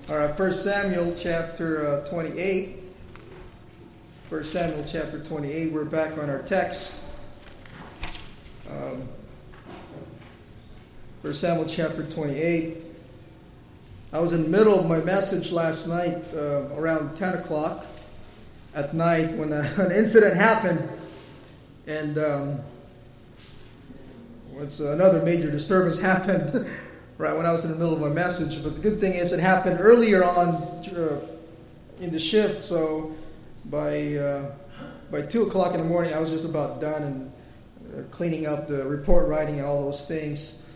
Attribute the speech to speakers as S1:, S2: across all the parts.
S1: All right, 1 Samuel chapter 28. 1 Samuel chapter 28. We're back on our text. 1 Samuel chapter 28. I was in the middle of my message last night, around 10 o'clock at night, when an incident happened. And another major disturbance happened right when I was in the middle of my message. But the good thing is it happened earlier on in the shift, so by 2 o'clock in the morning I was just about done and cleaning up the report writing and all those things.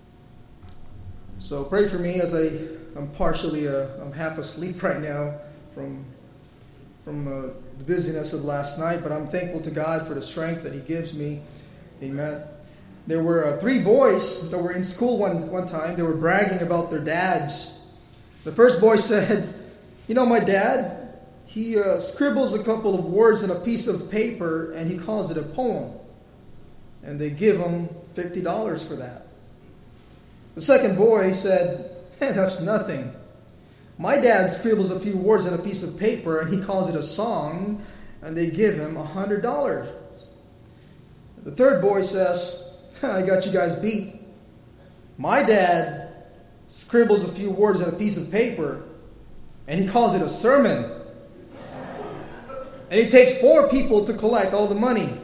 S1: So pray for me as I'm half asleep right now from the busyness of last night, but I'm thankful to God for the strength that He gives me. Amen. There were 3 boys that were in school one time. They were bragging about their dads. The first boy said, my dad, he scribbles a couple of words on a piece of paper and he calls it a poem. And they give him $50 for that. The second boy said, that's nothing. My dad scribbles a few words on a piece of paper and he calls it a song, and they give him $100. The third boy says, I got you guys beat. My dad scribbles a few words on a piece of paper and he calls it a sermon. And it takes 4 people to collect all the money.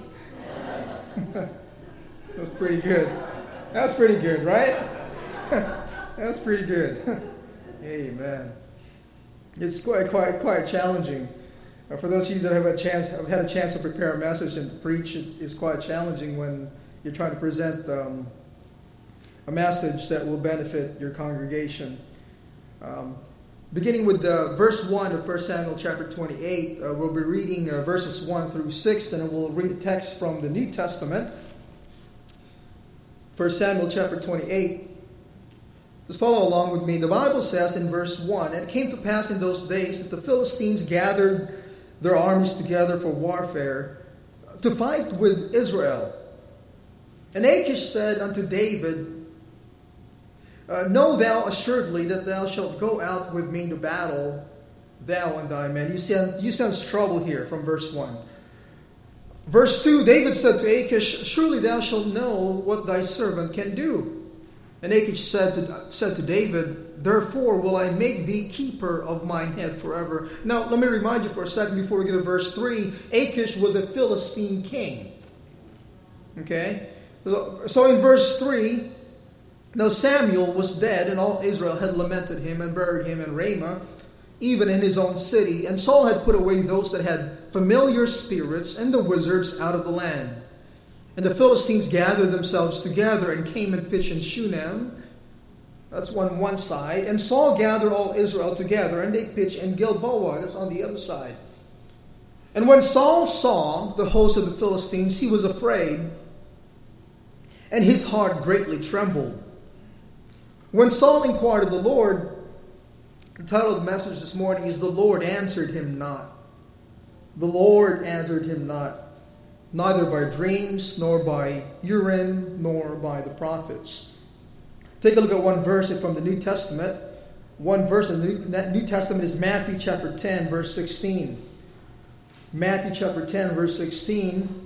S1: That's pretty good. That's pretty good, right? That's pretty good. Amen. It's quite challenging. For those of you that have had a chance to prepare a message and to preach, it's quite challenging when you're trying to present a message that will benefit your congregation. Beginning with verse 1 of 1 Samuel chapter 28, we'll be reading verses 1 through 6, and we'll read a text from the New Testament. 1 Samuel chapter 28. Just follow along with me. The Bible says in verse 1, And it came to pass in those days that the Philistines gathered their armies together for warfare to fight with Israel. And Achish said unto David, Know thou assuredly that thou shalt go out with me to battle, thou and thy men. You sense trouble here from verse 1. Verse 2, David said to Achish, Surely thou shalt know what thy servant can do. And Achish said to David, Therefore will I make thee keeper of mine head forever. Now, let me remind you for a second before we get to verse 3. Achish was a Philistine king. Okay? So in verse 3, now Samuel was dead, and all Israel had lamented him and buried him in Ramah, even in his own city. And Saul had put away those that had familiar spirits and the wizards out of the land. And the Philistines gathered themselves together and came and pitched in Shunem. That's one side. And Saul gathered all Israel together, and they pitched in Gilboa. That's on the other side. And when Saul saw the host of the Philistines, he was afraid, and his heart greatly trembled. When Saul inquired of the Lord, the title of the message this morning is The Lord Answered Him Not. The Lord answered him not, neither by dreams, nor by Urim, nor by the prophets. Take a look at one verse from the New Testament. One verse in the New Testament is Matthew chapter 10, verse 16. Matthew chapter 10, verse 16.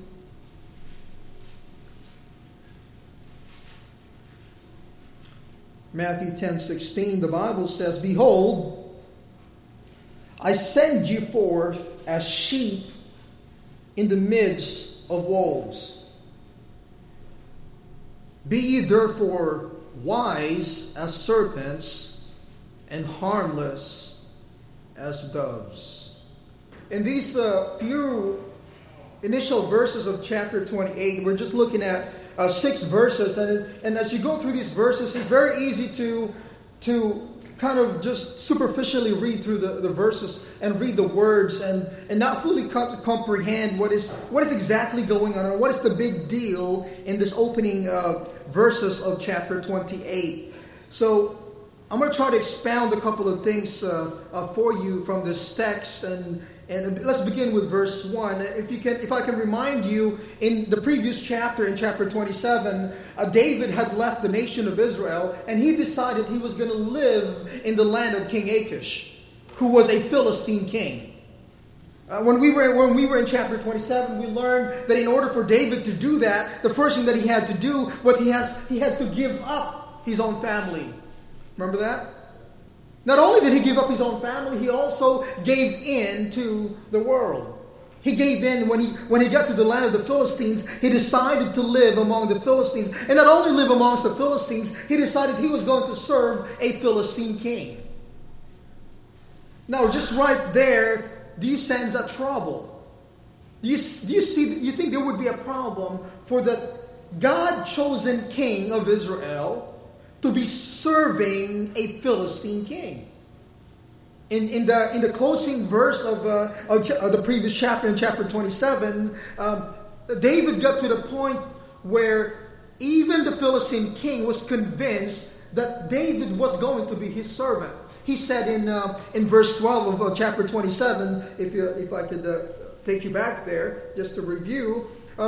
S1: Matthew 10:16, the Bible says, Behold, I send you forth as sheep in the midst of wolves. Be ye therefore wise as serpents and harmless as doves. In these few initial verses of chapter 28, we're just looking at 6 verses, and as you go through these verses, it's very easy to kind of just superficially read through the verses and read the words and not fully comprehend what is exactly going on, or what is the big deal in this opening verses of chapter 28. So I'm going to try to expound a couple of things for you from this text, and And let's begin with verse 1. If I can remind you, in the previous chapter, in chapter 27, David had left the nation of Israel, and he decided he was going to live in the land of King Achish, who was a Philistine king. When we were in chapter 27, we learned that in order for David to do that, the first thing that he had to do, he had to give up his own family. Remember that? Not only did he give up his own family, he also gave in to the world. He gave in when he got to the land of the Philistines. He decided to live among the Philistines. And not only live amongst the Philistines, he decided he was going to serve a Philistine king. Now, just right there, do you sense a trouble? Do you think there would be a problem for the God-chosen king of Israel to be serving a Philistine king? In the closing verse of the previous chapter, in chapter 27, David got to the point where even the Philistine king was convinced that David was going to be his servant. He said in verse 12 of chapter 27, if I could take you back there just to review,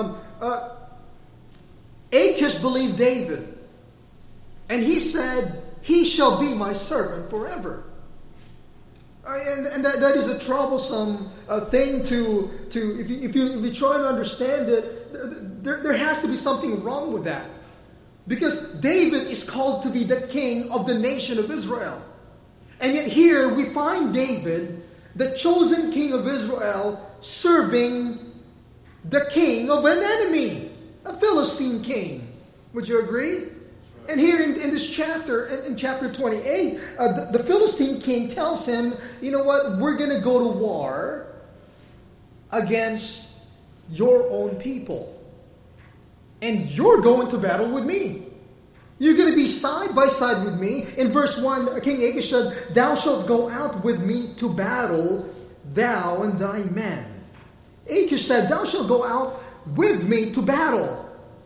S1: Achish believed David. And he said, "He shall be my servant forever." And that is a troublesome thing to if you try to understand it, there has to be something wrong with that. Because David is called to be the king of the nation of Israel. And yet here we find David, the chosen king of Israel, serving the king of an enemy, a Philistine king. Would you agree? And here in this chapter, in chapter 28, the Philistine king tells him, you know what, we're going to go to war against your own people. And you're going to battle with me. You're going to be side by side with me. In verse 1, King Achish said, "Thou shalt go out with me to battle, thou and thy men." Achish said, "Thou shalt go out with me to battle."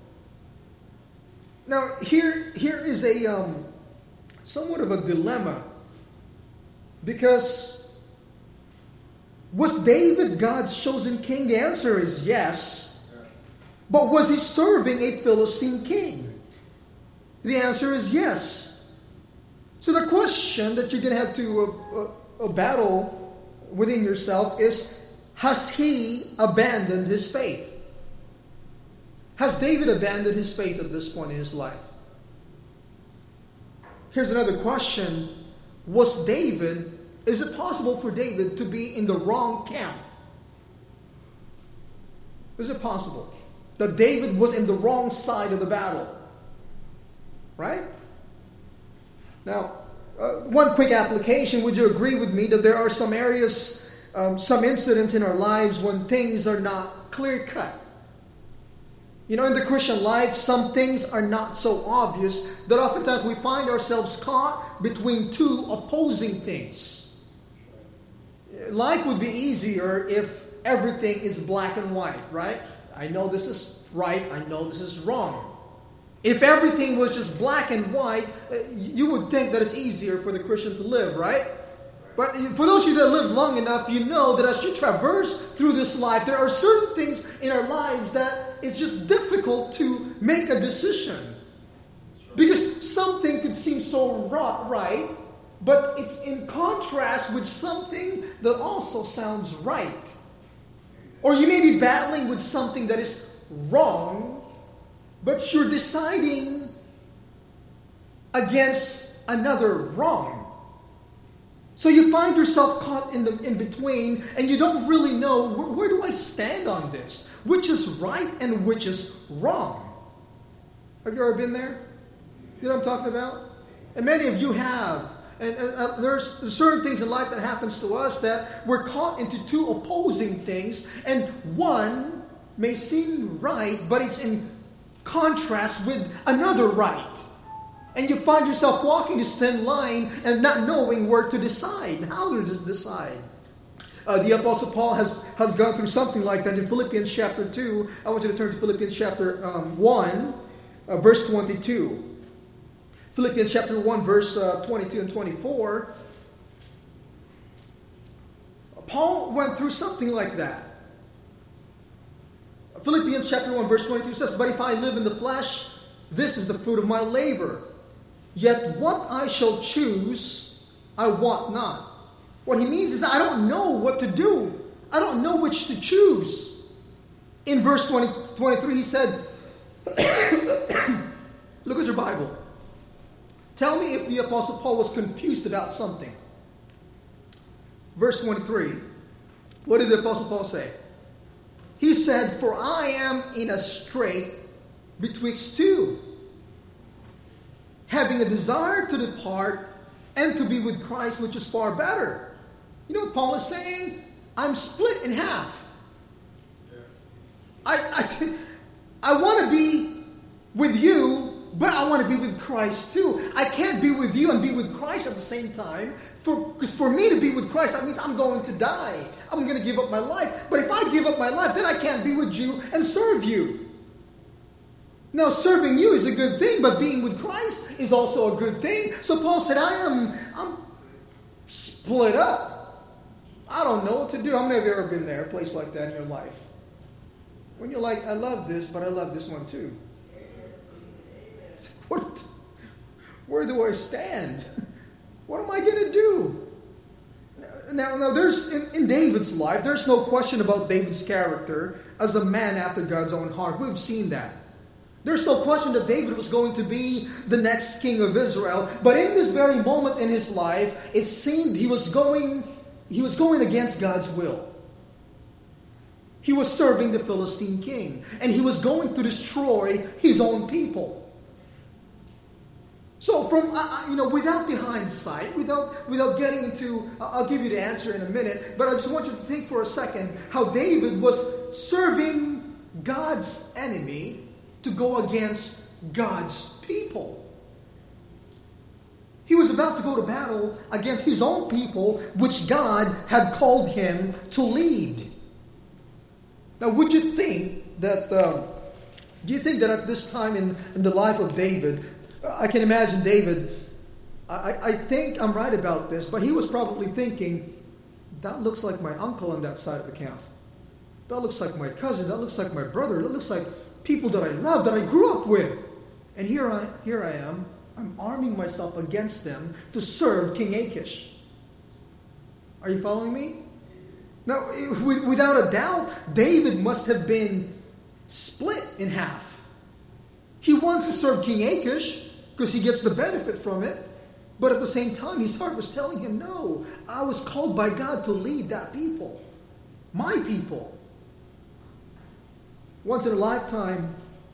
S1: Now, here is a somewhat of a dilemma. Because was David God's chosen king? The answer is yes. But was he serving a Philistine king? The answer is yes. So the question that you're going to have to battle within yourself is, has he abandoned his faith? Has David abandoned his faith at this point in his life? Here's another question. Is it possible for David to be in the wrong camp? Is it possible that David was in the wrong side of the battle? Right? Now, one quick application. Would you agree with me that there are some areas, some incidents in our lives when things are not clear-cut? You know, in the Christian life, some things are not so obvious that oftentimes we find ourselves caught between two opposing things. Life would be easier if everything is black and white, right? I know this is right, I know this is wrong. If everything was just black and white, you would think that it's easier for the Christian to live, right? But for those of you that live long enough, you know that as you traverse through this life, there are certain things in our lives that it's just difficult to make a decision. Because something could seem so right, but it's in contrast with something that also sounds right. Or you may be battling with something that is wrong, but you're deciding against another wrong. So you find yourself caught in between, and you don't really know, where do I stand on this? Which is right and which is wrong? Have you ever been there? You know what I'm talking about? And many of you have. And there's certain things in life that happens to us that we're caught into two opposing things, and one may seem right, but it's in contrast with another right. And you find yourself walking this thin line and not knowing where to decide, how to decide. The Apostle Paul has gone through something like that in Philippians chapter 2. I want you to turn to Philippians chapter 1, verse 22. Philippians chapter 1, verse 22 and 24. Paul went through something like that. Philippians chapter 1 verse 22 says, "But if I live in the flesh, this is the fruit of my labor. Yet what I shall choose, I want not." What he means is, I don't know what to do. I don't know which to choose. In verse 23 he said, look at your Bible. Tell me if the Apostle Paul was confused about something. Verse 23. What did the Apostle Paul say? He said, "For I am in a strait betwixt two, having a desire to depart and to be with Christ, which is far better." You know what Paul is saying? I'm split in half. I want to be with you, but I want to be with Christ too. I can't be with you and be with Christ at the same time. Because for me to be with Christ, that means I'm going to die. I'm going to give up my life. But if I give up my life, then I can't be with you and serve you. Now, serving you is a good thing, but being with Christ is also a good thing. So Paul said, I'm split up. I don't know what to do. How many of you have ever been there, a place like that in your life? When you're like, I love this, but I love this one too. Where do I stand? What am I going to do? Now there's in David's life, there's no question about David's character as a man after God's own heart. We've seen that. There's no question that David was going to be the next king of Israel. But in this very moment in his life, it seemed he was going against God's will. He was serving the Philistine king, and he was going to destroy his own people. So from, without the hindsight, without getting into, I'll give you the answer in a minute, but I just want you to think for a second how David was serving God's enemy to go against God's people. He was about to go to battle against his own people, which God had called him to lead. Now, would you think that, do you think that at this time in the life of David, I can imagine David, I think I'm right about this, but he was probably thinking, that looks like my uncle on that side of the camp. That looks like my cousin. That looks like my brother. That looks like people that I love, that I grew up with. And here I am. I'm arming myself against them to serve King Achish. Are you following me? Now, without a doubt, David must have been split in half. He wants to serve King Achish because he gets the benefit from it. But at the same time, his heart was telling him, no, I was called by God to lead that people. My people. Once in your lifetime,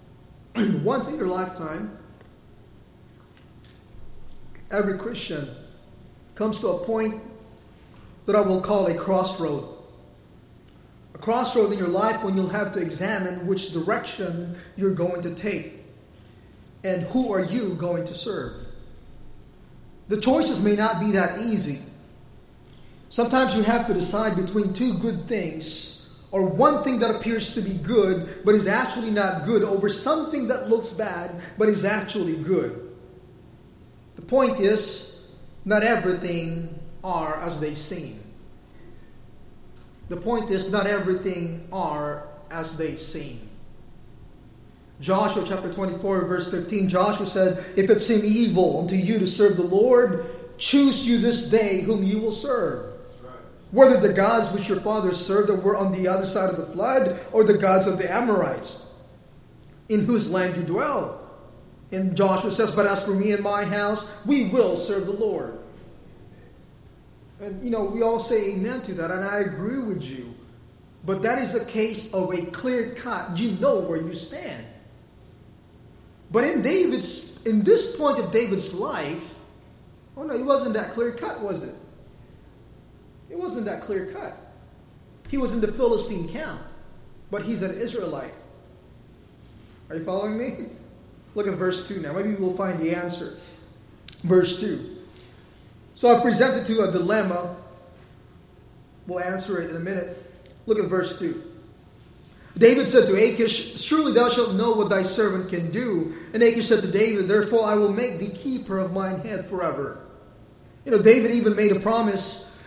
S1: every Christian comes to a point that I will call a crossroad. A crossroad in your life when you'll have to examine which direction you're going to take. And who are you going to serve? The choices may not be that easy. Sometimes you have to decide between two good things, or one thing that appears to be good but is actually not good, over something that looks bad but is actually good. The point is, not everything are as they seem. The point is, not everything are as they seem. Joshua chapter 24, verse 15, Joshua said, if it seem evil unto you to serve the Lord, choose you this day whom you will serve. Right. Whether the gods which your fathers served that were on the other side of the flood, or the gods of the Amorites, in whose land you dwell. And Joshua says, but as for me and my house, we will serve the Lord. And we all say amen to that, and I agree with you. But that is a case of a clear cut. You know where you stand. But in this point of David's life, it wasn't that clear cut, was it? It wasn't that clear cut. He was in the Philistine camp, but he's an Israelite. Are you following me? Look at verse 2 now. Maybe we'll find the answer. Verse 2. So I presented to you a dilemma. We'll answer it in a minute. Look at verse 2. David said to Achish, surely thou shalt know what thy servant can do. And Achish said to David, therefore I will make thee keeper of mine head forever. David even made a promise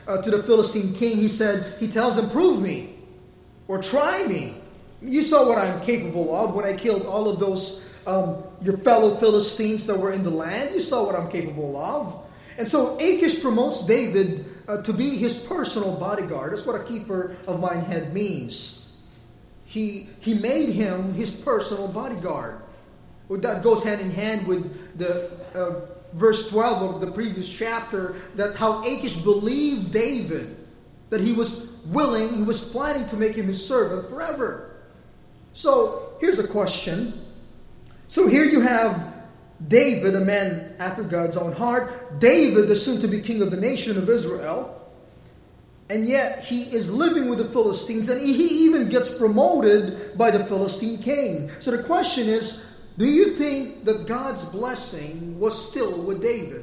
S1: to the Philistine king, he tells him, prove me or try me. You saw what I'm capable of when I killed all of those, your fellow Philistines that were in the land. You saw what I'm capable of. And so Achish promotes David to be his personal bodyguard. That's what a keeper of mine head means. He made him his personal bodyguard. Well, that goes hand in hand with the verse 12 of the previous chapter, that how Achish believed David, that he was willing, he was planning to make him his servant forever. So here's a question. So here you have David, a man after God's own heart. David, the soon-to-be king of the nation of Israel. And yet he is living with the Philistines, and he even gets promoted by the Philistine king. So the question is, do you think that God's blessing was still with David?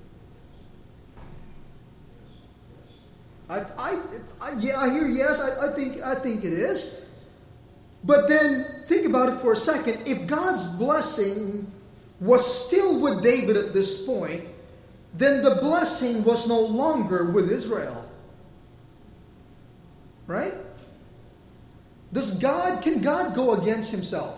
S1: I hear yes. I think it is. But then think about it for a second. If God's blessing was still with David at this point, then the blessing was no longer with Israel. Right? Can God go against himself?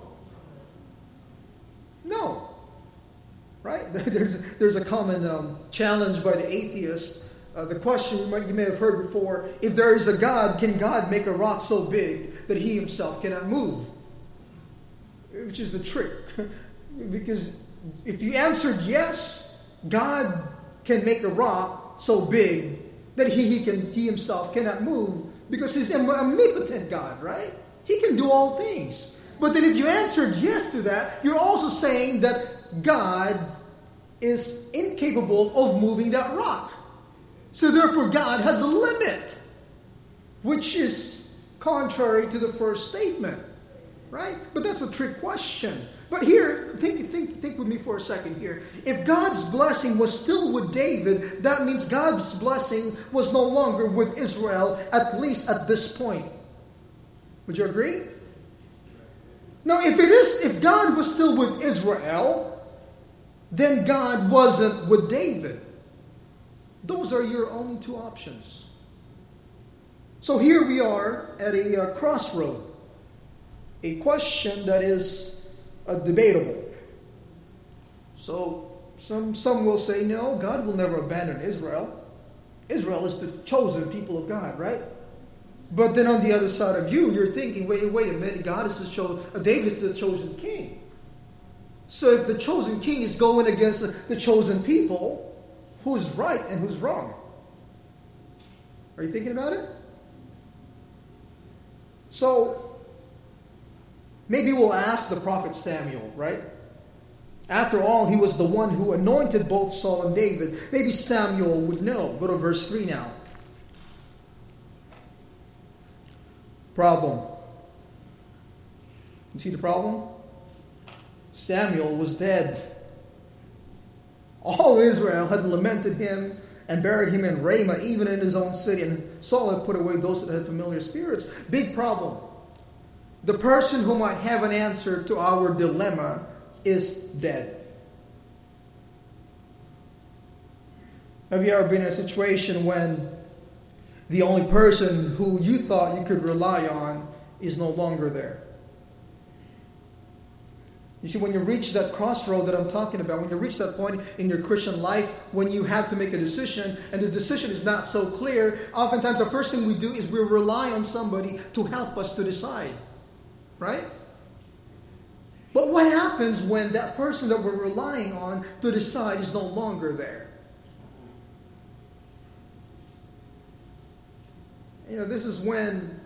S1: No. Right? There's a common challenge by the atheist. The question you may have heard before, if there is a God, can God make a rock so big that he himself cannot move? Which is a trick. Because if you answered yes, God can make a rock so big that he himself cannot move, because he's an omnipotent God, right? He can do all things. But then if you answered yes to that, you're also saying that God is incapable of moving that rock. So therefore God has a limit, which is contrary to the first statement, right? But that's a trick question. But here, think with me for a second here. If God's blessing was still with David, that means God's blessing was no longer with Israel, at least at this point. Would you agree? Now, if God was still with Israel, then God wasn't with David. Those are your only two options. So here we are at a crossroad. A question that is debatable. So some will say, no, God will never abandon Israel. Israel is the chosen people of God, right? But then on the other side of you, you're thinking, wait a minute, David is the chosen king. So if the chosen king is going against the chosen people, who's right and who's wrong? Are you thinking about it? So maybe we'll ask the prophet Samuel, right? After all, he was the one who anointed both Saul and David. Maybe Samuel would know. Go to verse 3 now. Problem. You see the problem? Samuel was dead. All Israel had lamented him and buried him in Ramah, even in his own city. And Saul had put away those that had familiar spirits. Big problem. The person who might have an answer to our dilemma is dead. Have you ever been in a situation when the only person who you thought you could rely on is no longer there? You see, when you reach that crossroad that I'm talking about, when you reach that point in your Christian life, when you have to make a decision, and the decision is not so clear, oftentimes the first thing we do is we rely on somebody to help us to decide. Right? But what happens when that person that we're relying on to decide is no longer there? This is when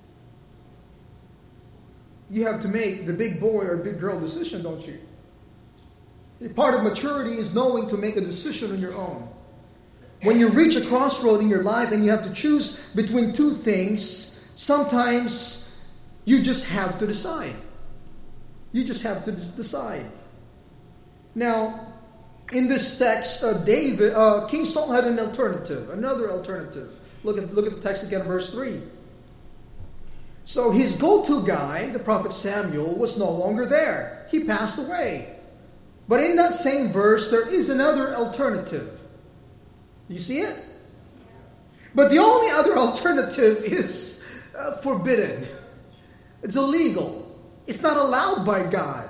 S1: you have to make the big boy or big girl decision, don't you? Part of maturity is knowing to make a decision on your own. When you reach a crossroad in your life and you have to choose between two things, sometimes you just have to decide. You just have to decide. Now, in this text, King Saul had another alternative. Look at the text again, verse 3. So his go-to guy, the prophet Samuel, was no longer there. He passed away. But in that same verse, there is another alternative. You see it? But the only other alternative is forbidden. It's illegal. It's not allowed by God.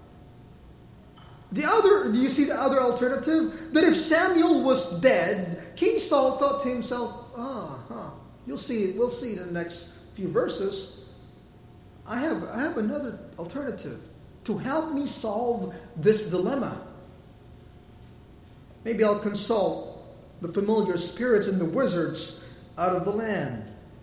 S1: Do you see the other alternative? That if Samuel was dead, King Saul thought to himself, we'll see it in the next few verses. I have another alternative to help me solve this dilemma. Maybe I'll consult the familiar spirits and the wizards out of the land.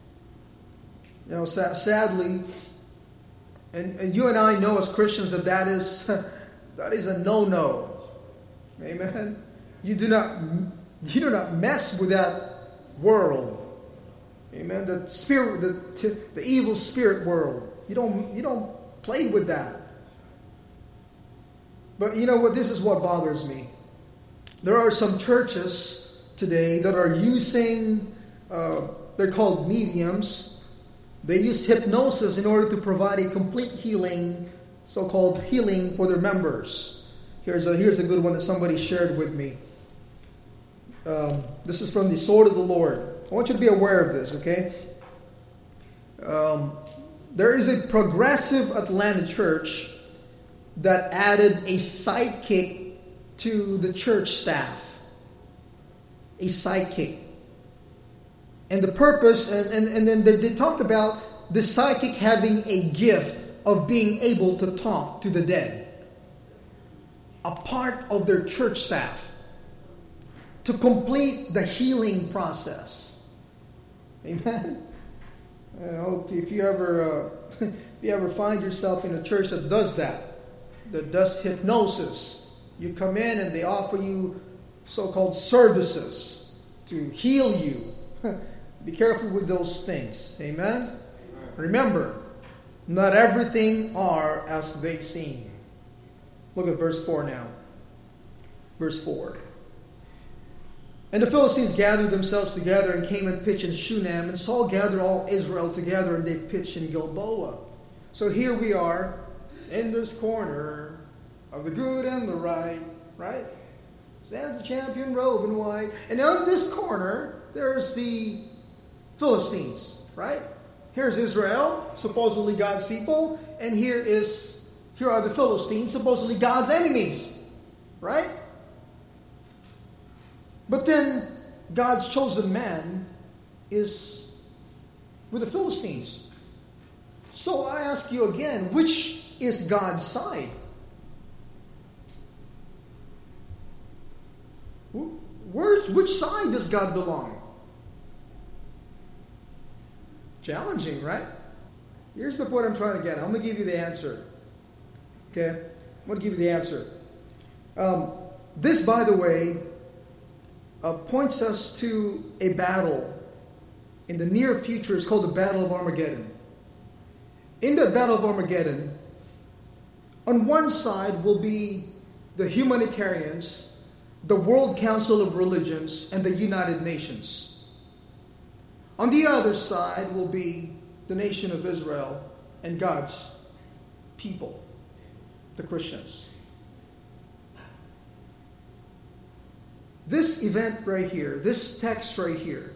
S1: Sadly, and you and I know as Christians that is a no-no. Amen. You do not mess with that world. Amen. The spirit, the evil spirit world. You don't play with that. But you know what? This is what bothers me. There are some churches today that are using, they're called mediums. They use hypnosis in order to provide a complete healing, so-called healing for their members. Here's a good one that somebody shared with me. This is from the Sword of the Lord. I want you to be aware of this, okay? There is a progressive Atlanta church that added a sidekick to the church staff. A sidekick. And the purpose, and then they talked about the psychic having a gift of being able to talk to the dead. A part of their church staff. To complete the healing process. Amen? I hope if you ever find yourself in a church that does hypnosis, you come in and they offer you so-called services to heal you. Be careful with those things. Amen? Remember, not everything are as they seem. Look at verse 4 now. Verse 4. And the Philistines gathered themselves together and came and pitched in Shunem. And Saul gathered all Israel together and they pitched in Gilboa. So here we are in this corner of the good and the right. Stands the champion robe in white. And on this corner, there's the Philistines, right? Here's Israel, supposedly God's people. And here are the Philistines, supposedly God's enemies, right? But then God's chosen man is with the Philistines. So I ask you again, which is God's side? Which side does God belong? Challenging, right? Here's the point I'm trying to get. I'm going to give you the answer. Okay? I'm going to give you the answer. This, by the way, points us to a battle in the near future. It's called the Battle of Armageddon. In the Battle of Armageddon, on one side will be the humanitarians, the World Council of Religions, and the United Nations. On the other side will be the nation of Israel and God's people, the Christians. This event right here, this text right here,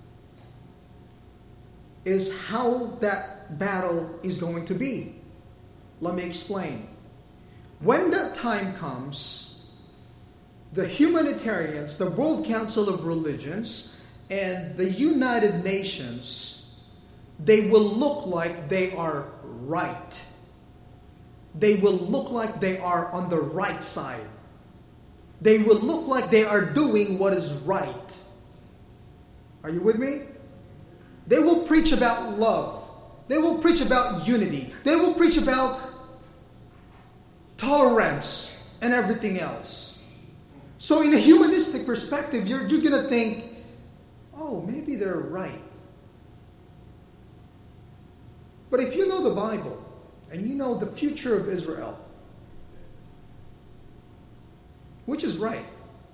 S1: is how that battle is going to be. Let me explain. When that time comes, the humanitarians, the World Council of Religions, and the United Nations, they will look like they are right. They will look like they are on the right side. They will look like they are doing what is right. Are you with me? They will preach about love. They will preach about unity. They will preach about tolerance and everything else. So in a humanistic perspective, you're going to think, oh, maybe they're right. But if you know the Bible and you know the future of Israel, which is right?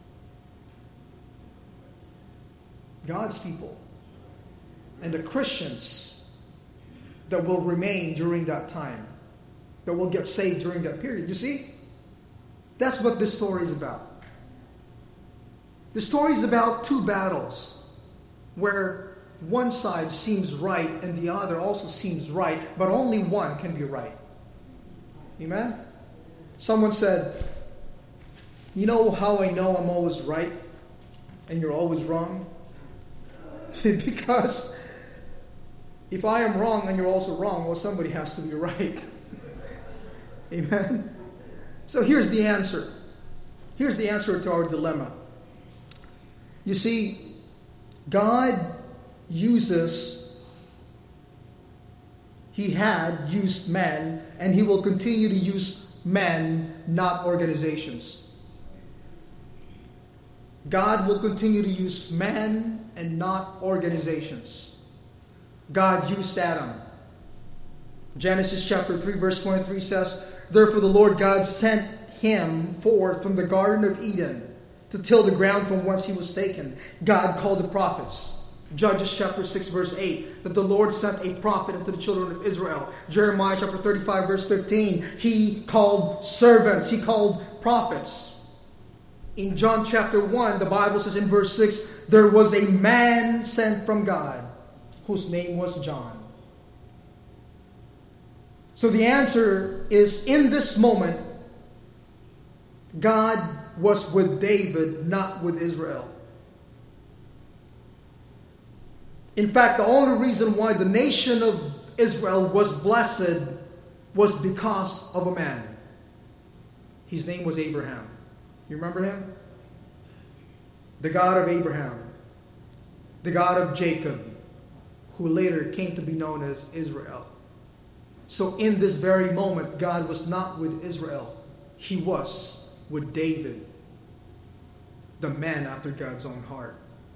S1: God's people and the Christians that will remain during that time, that will get saved during that period. You see? That's what this story is about. The story is about two battles. where one side seems right and the other also seems right, but only one can be right. Amen? Someone said, you know how I know I'm always right and you're always wrong? Because if I am wrong and you're also wrong, well, somebody has to be right. Amen? So here's the answer. Here's the answer to our dilemma. You see, God He had used man, and He will continue to use man, not organizations. God will continue to use man and not organizations. God used Adam. Genesis chapter 3 verse 23 says, therefore the Lord God sent him forth from the Garden of Eden to till the ground from whence he was taken. God called the prophets. Judges chapter 6 verse 8, that the Lord sent a prophet unto the children of Israel. Jeremiah chapter 35 verse 15, He called servants, He called prophets. In John chapter 1, the Bible says in verse 6, there was a man sent from God whose name was John. So the answer is, in this moment, God was with David, not with Israel. In fact, the only reason why the nation of Israel was blessed was because of a man. His name was Abraham. You remember him? The God of Abraham, the God of Jacob, who later came to be known as Israel. So in this very moment, God was not with Israel. He was with David, the man after God's own heart.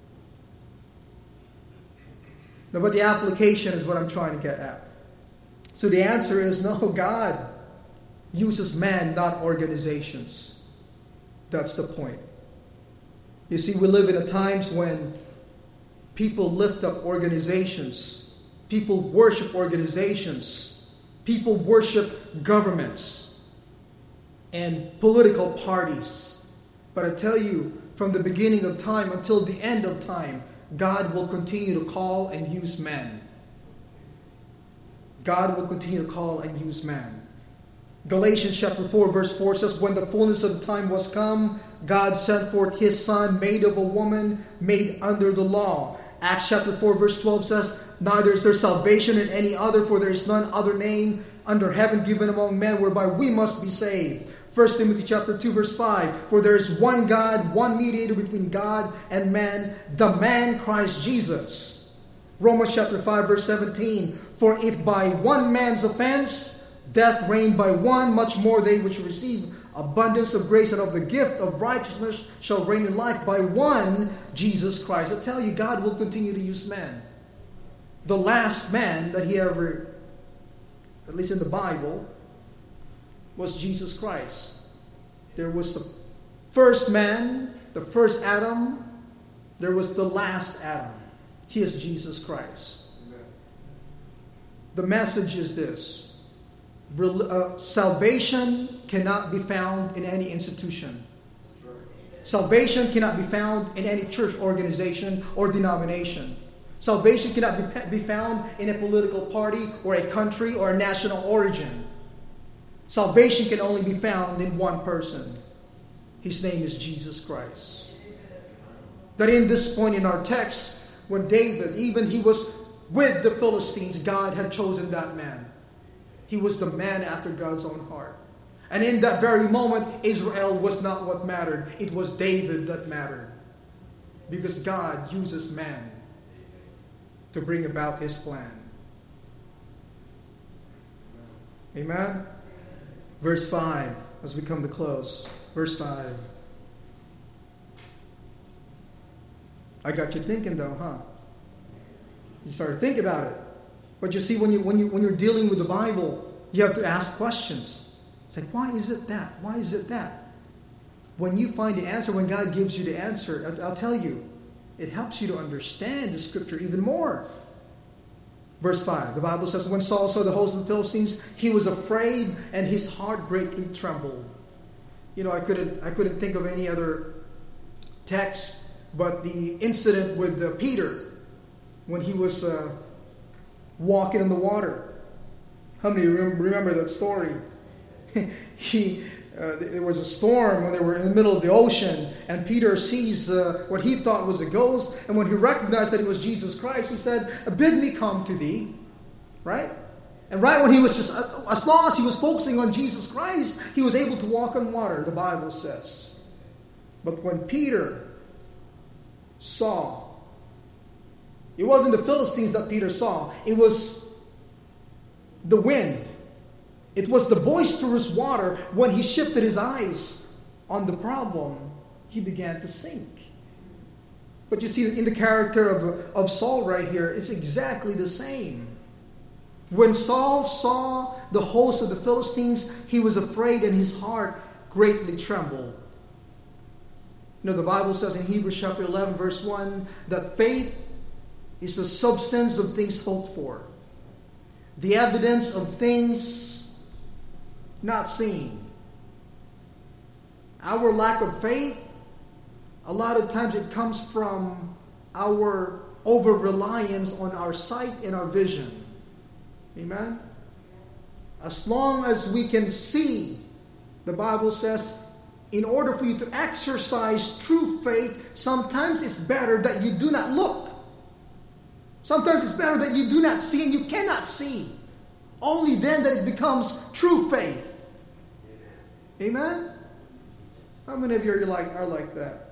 S1: Now, but the application is what I'm trying to get at. So the answer is no, God uses man, not organizations. That's the point. You see, we live in times when people lift up organizations. People worship organizations. People worship governments and political parties. But I tell you, from the beginning of time until the end of time, God will continue to call and use man. God will continue to call and use man. Galatians chapter 4 verse 4 says, when the fullness of the time was come, God sent forth His Son, made of a woman, made under the law. Acts chapter 4 verse 12 says, neither is there salvation in any other, for there is none other name under heaven given among men whereby we must be saved. 1 Timothy chapter 2 verse 5, for there is one God, one mediator between God and man, the man Christ Jesus. Romans chapter 5 verse 17, for if by one man's offense death reigned by one, much more they which receive abundance of grace and of the gift of righteousness shall reign in life by one, Jesus Christ. I tell you, God will continue to use man. The last man that He ever, at least in the Bible, was Jesus Christ. There was the first man, the first Adam. There was the last Adam. He is Jesus Christ. The message is this. Salvation cannot be found in any institution. Salvation cannot be found in any church organization or denomination. Salvation cannot be found in a political party or a country or a national origin. Salvation can only be found in one person. His name is Jesus Christ. That in this point in our text, when David, even he was with the Philistines, God had chosen that man. He was the man after God's own heart. And in that very moment, Israel was not what mattered. It was David that mattered. Because God uses man to bring about His plan. Amen? Verse 5, as we come to close. Verse 5. I got you thinking though, huh? You started thinking about it. But you see, when you're dealing with the Bible, you have to ask questions. It's like, why is it that? Why is it that? When you find the answer, when God gives you the answer, I'll tell you, it helps you to understand the Scripture even more. Verse 5, the Bible says, when Saul saw the host of the Philistines, he was afraid and his heart greatly trembled. You know, I couldn't think of any other text, but the incident with Peter when he was walking in the water. How many remember that story? There was a storm when they were in the middle of the ocean, and Peter sees what he thought was a ghost, and when he recognized that it was Jesus Christ, he said, "Bid me come to thee." Right? And right when he was just, as long as he was focusing on Jesus Christ, he was able to walk on water, the Bible says. But when Peter saw, it wasn't the Philistines that Peter saw, it was the wind. It was the boisterous water. When he shifted his eyes on the problem, he began to sink. But you see, in the character of Saul right here, it's exactly the same. When Saul saw the host of the Philistines, he was afraid and his heart greatly trembled. You know, the Bible says in Hebrews chapter 11, verse 1, that faith is the substance of things hoped for, the evidence of things not seen. Our lack of faith, a lot of times it comes from our over-reliance on our sight and our vision. Amen? As long as we can see, the Bible says, in order for you to exercise true faith, sometimes it's better that you do not look. Sometimes it's better that you do not see and you cannot see. Only then that it becomes true faith. Amen? How many of you are like that?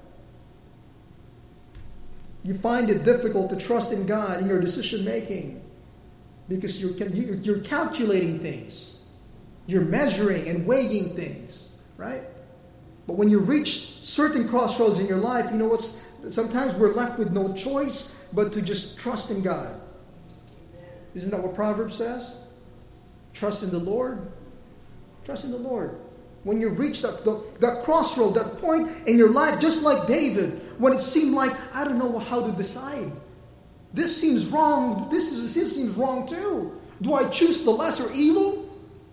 S1: You find it difficult to trust in God in your decision making because you're calculating things. You're measuring and weighing things, right? But when you reach certain crossroads in your life, you know what's, sometimes we're left with no choice but to just trust in God. Isn't that what Proverbs says? Trust in the Lord. Trust in the Lord. When you reach that crossroad, that point in your life, just like David, when it seemed like, I don't know how to decide. This seems wrong. This seems wrong too. Do I choose the lesser evil?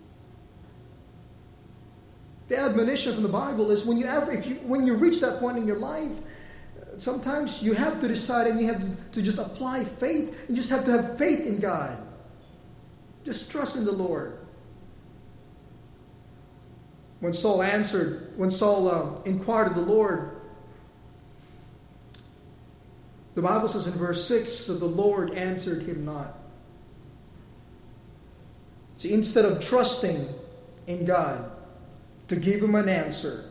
S1: The admonition from the Bible is when you reach that point in your life, sometimes you have to decide and you have to just apply faith. You just have to have faith in God. Just trust in the Lord. When Saul inquired of the Lord, the Bible says in verse 6 that the Lord answered him not. See, instead of trusting in God to give him an answer.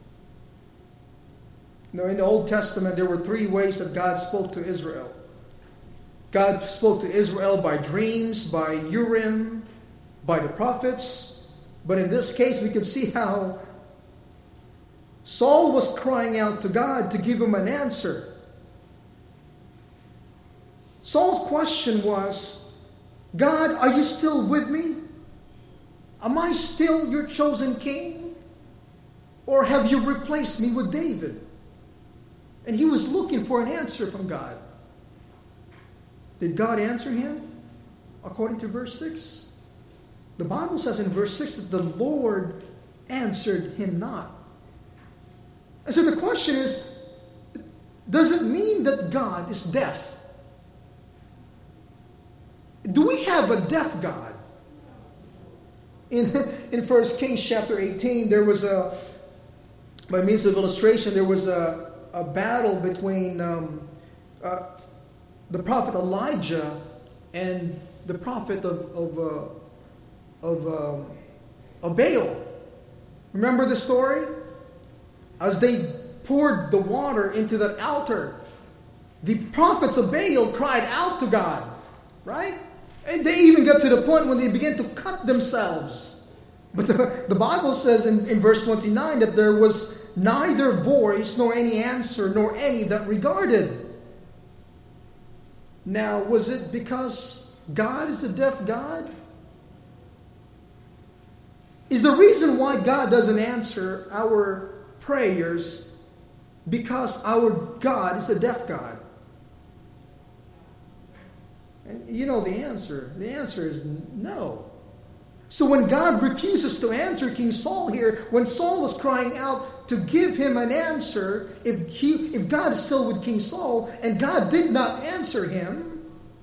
S1: You know, in the Old Testament, there were 3 ways that God spoke to Israel. God spoke to Israel by dreams, by Urim, by the prophets. But in this case, we can see how Saul was crying out to God to give him an answer. Saul's question was, God, are you still with me? Am I still your chosen king? Or have you replaced me with David? And he was looking for an answer from God. Did God answer him? According to verse 6. The Bible says in verse 6 that the Lord answered him not. And so the question is, does it mean that God is deaf? Do we have a deaf God? In 1 Kings chapter 18, there was by means of illustration, there was a battle between the prophet Elijah and the prophet of Baal. Remember the story? As they poured the water into that altar, the prophets of Baal cried out to God, right? And they even got to the point when they began to cut themselves. But the Bible says in verse 29 that there was neither voice nor any answer nor any that regarded. Now, was it because God is a deaf God? Is the reason why God doesn't answer our prayers because our God is a deaf God? And you know the answer. The answer is no. So when God refuses to answer King Saul here, when Saul was crying out to give him an answer, if God is still with King Saul and God did not answer him,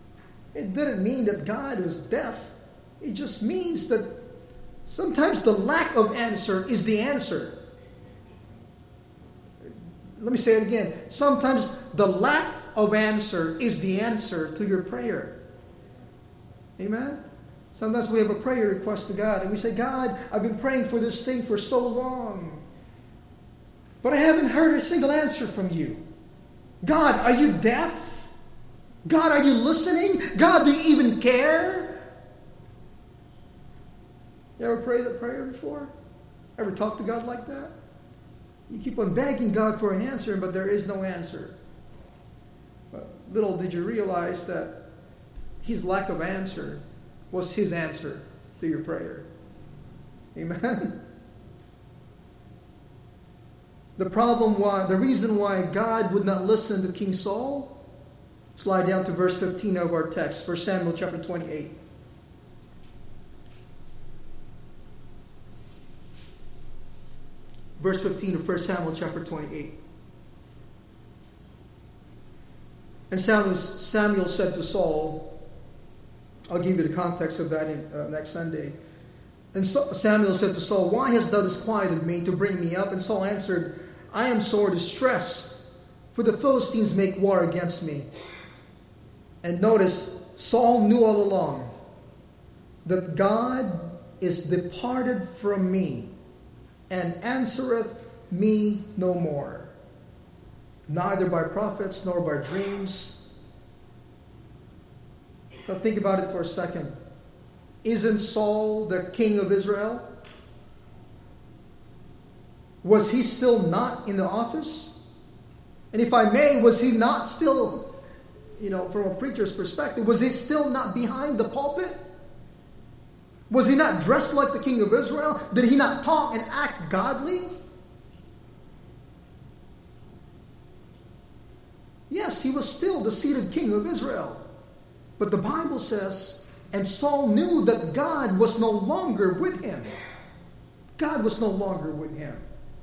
S1: It didn't mean that God was deaf. It just means that sometimes the lack of answer is the answer. Let me say it again. Sometimes the lack of answer is the answer to your prayer. Amen? Sometimes we have a prayer request to God and we say, God, I've been praying for this thing for so long, but I haven't heard a single answer from you. God, are you deaf? God, are you listening? God, do you even care? You ever prayed that prayer before? Ever talked to God like that? You keep on begging God for an answer, but there is no answer. But little did you realize that his lack of answer was his answer to your prayer. Amen? The reason why God would not listen to King Saul, slide down to verse 15 of our text, 1 Samuel chapter 28. Verse 15 of 1 Samuel chapter 28. And Samuel said to Saul, I'll give you the context of that in next Sunday. And Samuel said to Saul, why hast thou disquieted me to bring me up? And Saul answered, I am sore distressed, for the Philistines make war against me. And notice, Saul knew all along that God is departed from me, and answereth me no more, neither by prophets nor by dreams. Now think about it for a second. Isn't Saul the king of Israel? Was he still not in the office? And if I may, was he not still, from a preacher's perspective, was he still not behind the pulpit? Was he not dressed like the king of Israel? Did he not talk and act godly? Yes, he was still the seated king of Israel. But the Bible says, and Saul knew that God was no longer with him. God was no longer with him.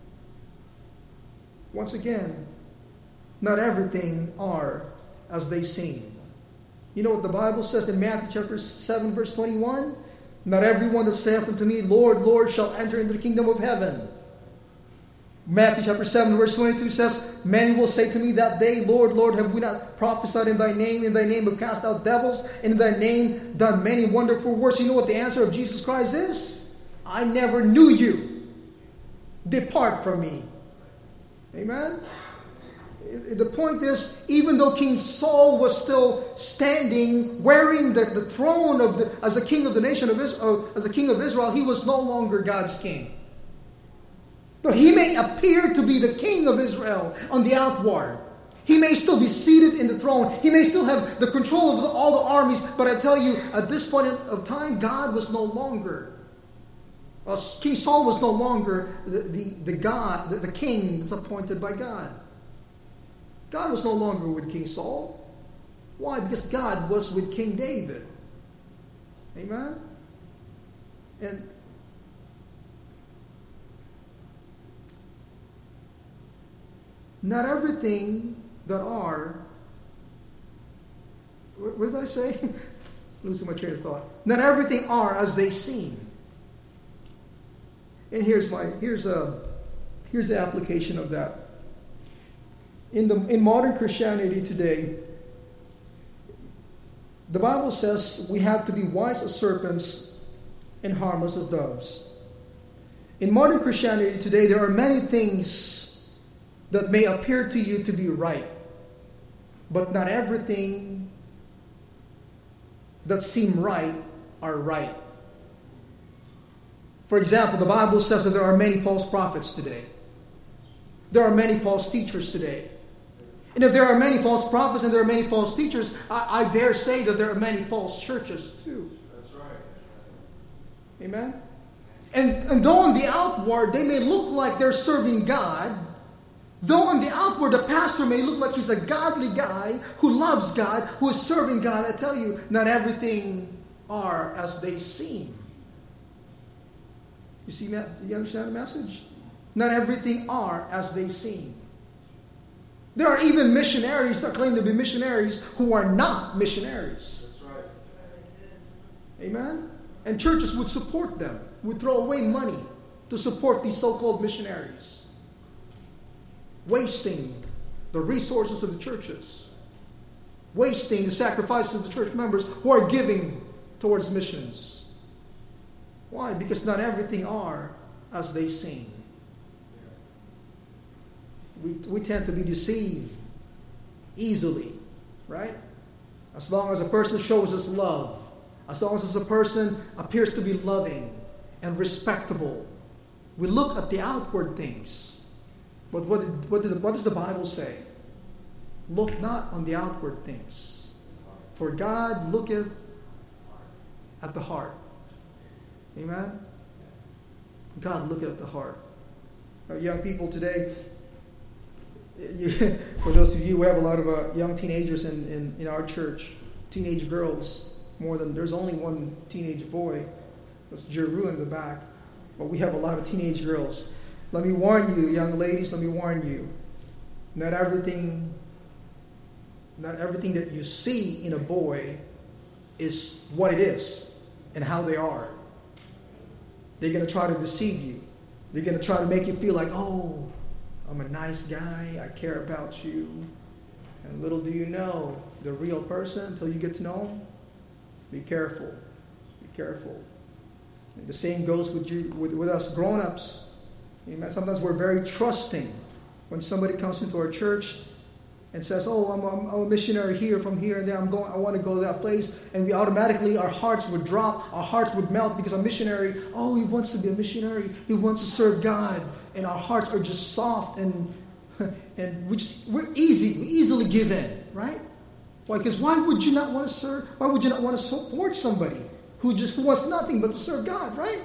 S1: Once again, not everything are as they seem. You know what the Bible says in Matthew chapter 7, verse 21? Not everyone that saith unto me, Lord, Lord, shall enter into the kingdom of heaven. Matthew chapter 7, verse 22 says, many will say to me that day, Lord, Lord, have we not prophesied in thy name have cast out devils, in thy name done many wonderful works? You know what the answer of Jesus Christ is? I never knew you. Depart from me. Amen? The point is, even though King Saul was still standing, wearing the throne as a king of the nation of Israel, as a king of Israel, he was no longer God's king. Though he may appear to be the king of Israel on the outward, he may still be seated in the throne. He may still have the control of all the armies. But I tell you, at this point of time, God was no longer. King Saul was no longer the king that's appointed by God. God was no longer with King Saul. Why? Because God was with King David. Amen? And not everything that are... What did I say? Losing my train of thought. Not everything are as they seem. And here's the application of that. In modern Christianity today, the Bible says we have to be wise as serpents and harmless as doves. In modern Christianity today, there are many things that may appear to you to be right, but not everything that seem right are right. For example, the Bible says that there are many false prophets today. There are many false teachers today. And if there are many false prophets and there are many false teachers, I dare say that there are many false churches too.
S2: That's right.
S1: Amen? And though on the outward they may look like they're serving God, though on the outward the pastor may look like he's a godly guy who loves God, who is serving God, I tell you, not everything are as they seem. You see that? You understand the message? Not everything are as they seem. There are even missionaries that claim to be missionaries who are not missionaries.
S2: That's right.
S1: Amen? And churches would support them, would throw away money to support these so-called missionaries, wasting the resources of the churches, wasting the sacrifices of the church members who are giving towards missions. Why? Because not everything are as they seem. We tend to be deceived easily, right? As long as a person shows us love, as long as a person appears to be loving and respectable, we look at the outward things. But what does the Bible say? Look not on the outward things, for God looketh at the heart. Amen? God looketh at the heart. Our young people today, for those of you, we have a lot of young teenagers in our church, teenage girls. There's only one teenage boy. That's Jeru in the back. But we have a lot of teenage girls. Let me warn you, young ladies, let me warn you. Not everything that you see in a boy is what it is and how they are. They're going to try to deceive you. They're going to try to make you feel like, oh, I'm a nice guy, I care about you. And little do you know, the real person, until you get to know him, be careful. Be careful. And the same goes with us grown-ups. Amen. Sometimes we're very trusting when somebody comes into our church and says, oh, I'm a missionary here, from here and there, I want to go to that place. And we automatically, our hearts would drop, our hearts would melt because a missionary, oh, he wants to be a missionary, he wants to serve God. And our hearts are just soft and we easily give in, right? Why? Because why would you not want to serve? Why would you not want to support somebody who wants nothing but to serve God, right?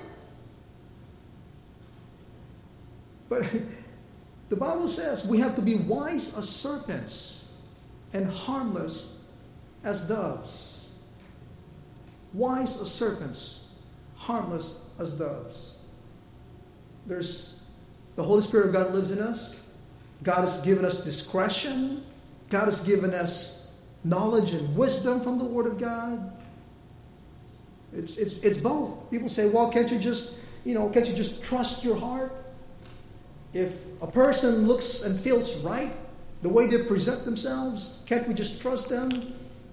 S1: But the Bible says we have to be wise as serpents and harmless as doves. Wise as serpents, harmless as doves. The Holy Spirit of God lives in us. God has given us discretion. God has given us knowledge and wisdom from the Word of God. It's both. People say, well, can't you just trust your heart? If a person looks and feels right, the way they present themselves, can't we just trust them?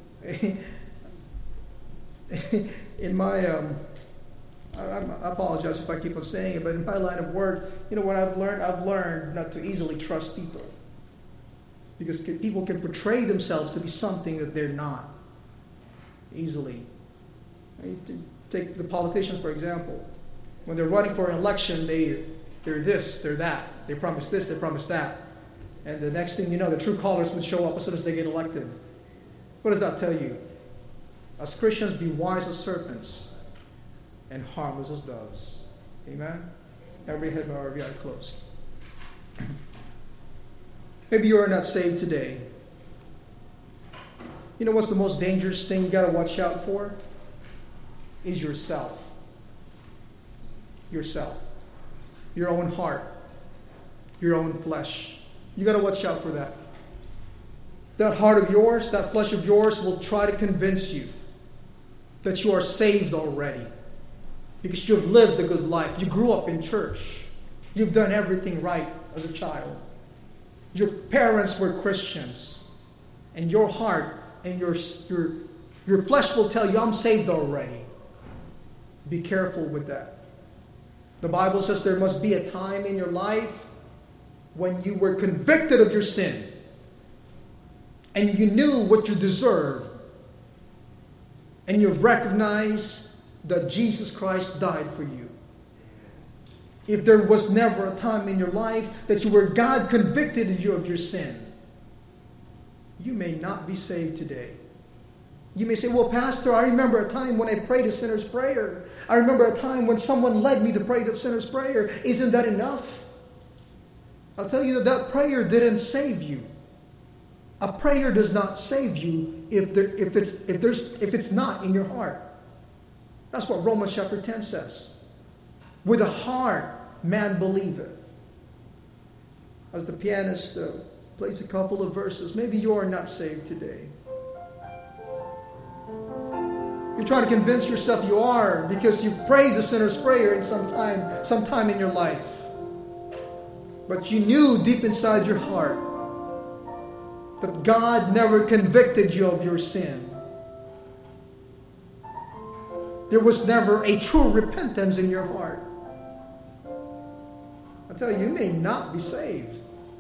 S1: In my, I apologize if I keep on saying it, but in my line of work, you know what I've learned? I've learned not to easily trust people. Because people can portray themselves to be something that they're not easily. Take the politicians, for example. When they're running for an election, they're this, they're that. They promise this, they promise that. And the next thing you know, the true colors would show up as soon as they get elected. What does that tell you? As Christians, be wise as serpents and harmless as doves. Amen? Every head bow, every eye closed. Maybe you are not saved today. You know what's the most dangerous thing you got to watch out for? Is yourself. Yourself. Your own heart. Your own flesh. You got to watch out for that. That heart of yours, that flesh of yours will try to convince you that you are saved already. Because you've lived a good life. You grew up in church. You've done everything right as a child. Your parents were Christians. And your heart and your flesh will tell you, I'm saved already. Be careful with that. The Bible says there must be a time in your life when you were convicted of your sin. And you knew what you deserved. And you recognized that Jesus Christ died for you. If there was never a time in your life that God convicted you of your sin, you may not be saved today. You may say, well, Pastor, I remember a time when I prayed a sinner's prayer. I remember a time when someone led me to pray the sinner's prayer. Isn't that enough? I'll tell you that prayer didn't save you. A prayer does not save you if it's not in your heart. That's what Romans chapter 10 says. With a heart man believeth. As the pianist plays a couple of verses, maybe you are not saved today. You're trying to convince yourself you are because you prayed the sinner's prayer in sometime in your life. But you knew deep inside your heart that God never convicted you of your sin. There was never a true repentance in your heart. I tell you, you may not be saved.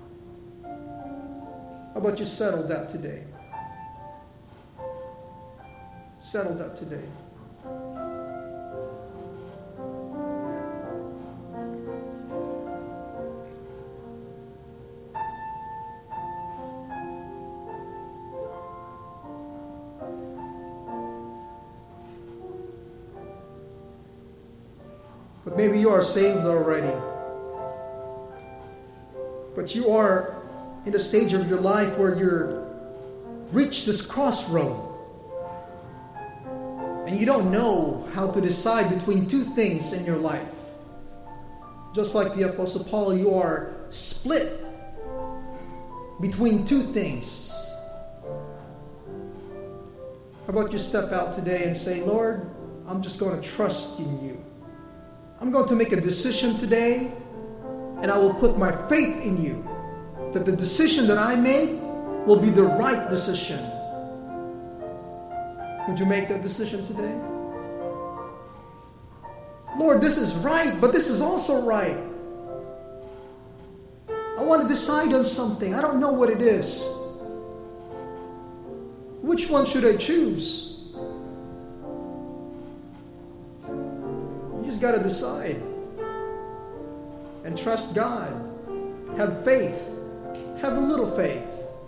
S1: How about you settle that today? Settle that today. But maybe you are saved already. But you are in a stage of your life where you're reached this crossroad. And you don't know how to decide between two things in your life. Just like the Apostle Paul, you are split between two things. How about you step out today and say, Lord, I'm just going to trust in you. I'm going to make a decision today, and I will put my faith in you, that the decision that I make will be the right decision. Would you make that decision today? Lord, this is right, but this is also right. I want to decide on something. I don't know what it is. Which one should I choose? You just got to decide. And trust God. Have faith. Have a little faith.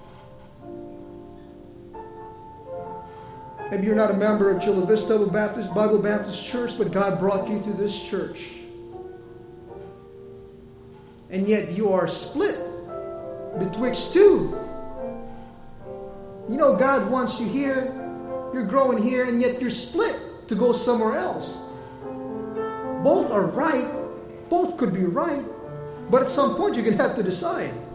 S1: Maybe you're not a member of Chula Vista Bible Baptist Church, but God brought you to this church. And yet you are split betwixt two. You know God wants you here, you're growing here, and yet you're split to go somewhere else. Both are right, both could be right, but at some point you're going to have to decide.